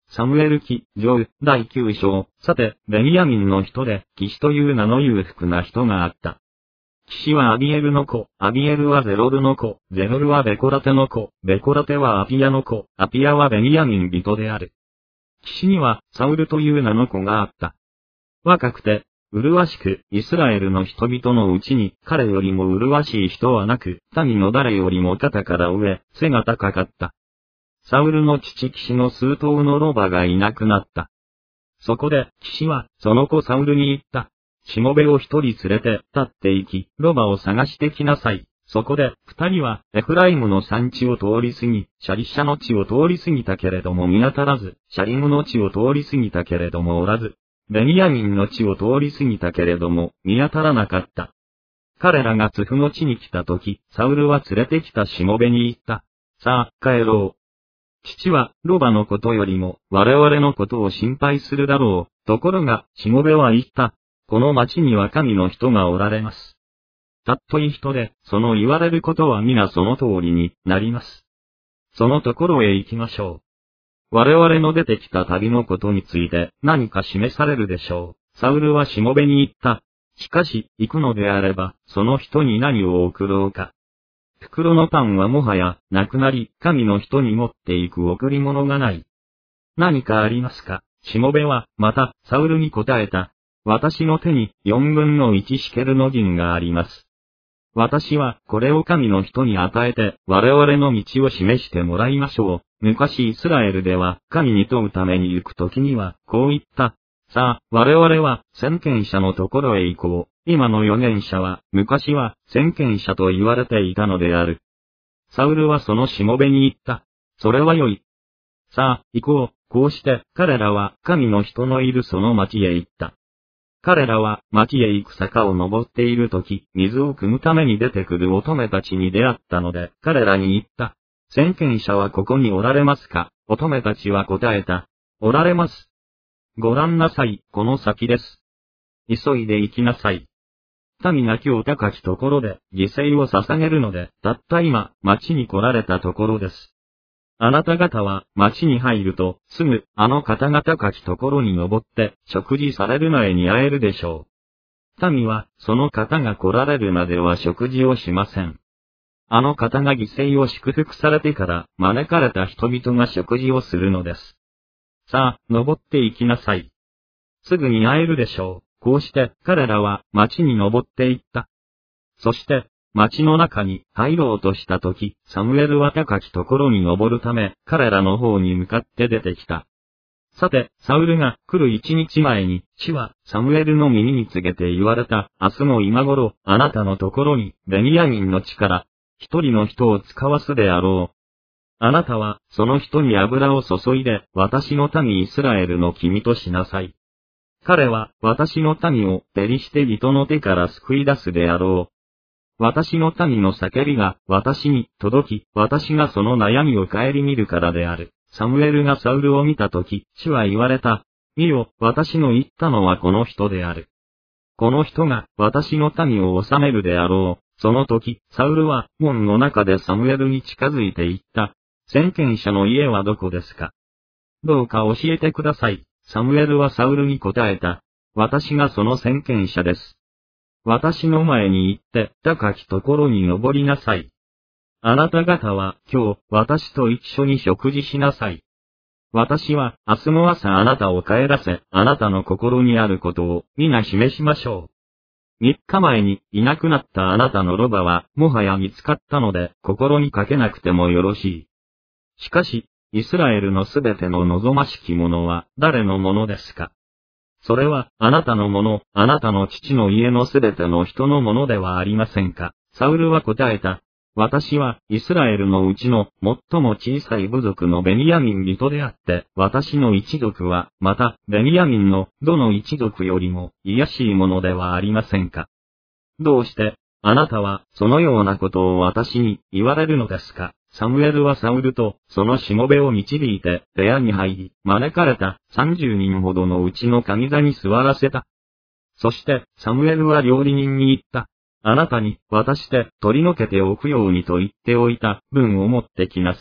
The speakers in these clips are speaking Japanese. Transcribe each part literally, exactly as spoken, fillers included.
サムエル記上だいきゅう章。さて、ベニヤミンの人で、キシという名の裕福な人があった。キシはアビエルの子、アビエルはゼロルの子、ゼロルはベコラテの子、ベコラテはアピヤの子、アピヤはベニヤミン人である。キシには、サウルという名の子があった。若くて、麗しく、イスラエルの人々のうちに、彼よりも麗しい人はなく、民の誰よりも肩から上、背が高かった。サウルの父キシの数頭のロバがいなくなった。そこで、キシは、その子サウルに言った。しもべを一人連れて、立って行き、ロバを探してきなさい。そこで、二人は、エフライムの山地を通り過ぎ、シャリシャの地を通り過ぎたけれども見当たらず、シャリムの地を通り過ぎたけれどもおらず、ベニヤミンの地を通り過ぎたけれども見当たらなかった。彼らがツフの地に来たとき、サウルは連れてきたしもべに言った。さあ、帰ろう。父は、ロバのことよりも、我々のことを心配するだろう。ところが、しもべは言った。この町には神の人がおられます。たっとい人で、その言われることは皆その通りになります。そのところへ行きましょう。我々の出てきた旅のことについて何か示されるでしょう。サウルはしもべに言った。しかし、行くのであれば、その人に何を送ろうか。袋のパンはもはや、なくなり、神の人に持っていく贈り物がない。何かありますか。しもべは、また、サウルに答えた。私の手に、四分の一シケルの銀があります。私は、これを神の人に与えて、我々の道を示してもらいましょう。昔イスラエルでは、神に問うために行くときには、こう言った。さあ、我々は、先見者のところへ行こう。今の預言者は、昔は、先見者と言われていたのである。サウルはそのしもべに言った。それはよい。さあ、行こう。こうして、彼らは、神の人のいるその町へ行った。彼らは、町へ行く坂を登っているとき、水を汲むために出てくる乙女たちに出会ったので、彼らに言った。先見者はここにおられますか。乙女たちは答えた。おられます。ご覧なさい、この先です。急いで行きなさい。民が今日高きところで犠牲を捧げるので、たった今、町に来られたところです。あなた方は、町に入ると、すぐ、あの方々高きところに登って、食事される前に会えるでしょう。民は、その方が来られるまでは食事をしません。あの方が犠牲を祝福されてから、招かれた人々が食事をするのです。さあ、登って行きなさい。すぐに会えるでしょう。こうして、彼らは、町に登って行った。そして、町の中に入ろうとしたとき、サムエルは高きところに登るため、彼らの方に向かって出てきた。さて、サウルが来る一日前に、主は、サムエルの耳に告げて言われた。明日の今頃、あなたのところに、ベニヤミンの地から、一人の人を使わすであろう。あなたは、その人に油を注いで、私の民イスラエルの君としなさい。彼は、私の民を、ペリシテ人の手から救い出すであろう。私の民の叫びが、私に届き、私がその悩みを顧みるからである。サムエルがサウルを見たとき、主は言われた。見よ、私の言ったのはこの人である。この人が、私の民を治めるであろう。その時、サウルは、門の中でサムエルに近づいて言った。先見者の家はどこですか。どうか教えてください。サムエルはサウルに答えた。私がその先見者です。私の前に行って、高きところに登りなさい。あなた方は、今日、私と一緒に食事しなさい。私は、明日の朝あなたを帰らせ、あなたの心にあることを、皆示しましょう。三日前に、いなくなったあなたのロバは、もはや見つかったので、心にかけなくてもよろしい。しかし、イスラエルのすべての望ましきものは、誰のものですか。それは、あなたのもの、あなたの父の家のすべての人のものではありませんか。サウルは答えた。私は、イスラエルのうちの、最も小さい部族のベニヤミン人であって、私の一族は、また、ベニヤミンの、どの一族よりも、卑しいものではありませんか。どうして、あなたは、そのようなことを私に、言われるのですか。サムエルはサウルと、そのしもべを導いて、部屋に入り、招かれた、三十人ほどのうちの上座に座らせた。そして、サムエルは料理人に言った。あなたに、渡して、取り除けておくようにと言っておいた、分を持ってきなさい。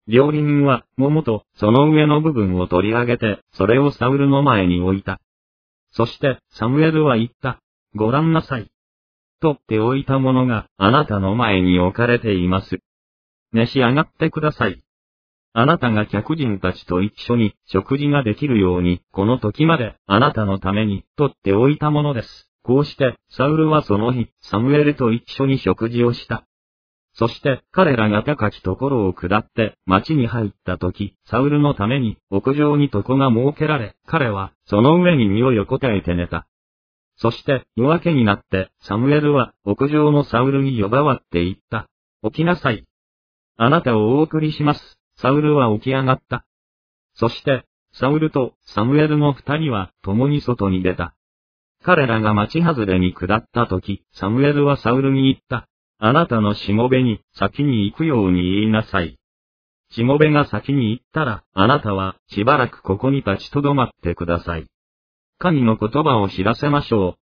料理人は桃とその上の部分を取り上げて、それをサウルの前に置いた。そしてサムエルは言った。ご覧なさい。取っておいたものがあなたの前に置かれています。召し上がってください。あなたが客人たちと一緒に食事ができるように、この時まであなたのために取っておいたものです。こうして、サウルはその日、サムエルと一緒に食事をした。そして彼らが高きところを下って町に入った時、サウルのために屋上に床が設けられ、彼はその上に身を横たえて寝た。そして夜明けになってサムエルは屋上のサウルに呼ばわって言った。起きなさい。あなたをお送りします。サウルは起き上がった。そしてサウルとサムエルの二人は共に外に出た。彼らが町外れに下った時、サムエルはサウルに言った。あなたのしもべに先に行くように言いなさい。しもべが先に行ったら、あなたはしばらくここに立ちとどまってください。神の言葉を知らせましょう。